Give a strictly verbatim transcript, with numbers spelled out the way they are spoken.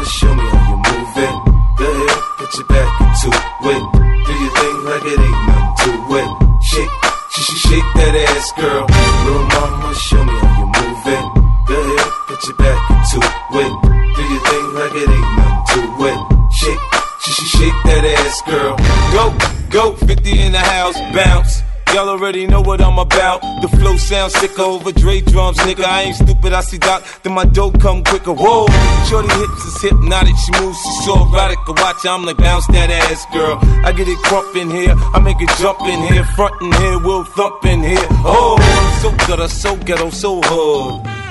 mama, show me how you move it. Go ahead, put your back into it. Do your thing like it ain't nothing to it. Shake, sh sh shake that ass, girl. Little mama, show me how you move it. Go ahead, put your back into it. Do your thing like it ain't nothing to it. Shake, sh sh shake that ass, girl. Go, go, fifty in the house, bounce. Y'all already know what I'm about. The flow sounds sicker over Dre drums, nigga. I ain't stupid, I see Doc, then my dough come quicker. Whoa, shorty hips is hypnotic, she moves, she's so erotic. I watch her, I'm like, bounce that ass, girl. I get it crump in here, I make it jump in here, front in here, we'll thump in here. Oh, I'm so gutter, so ghetto, so hard.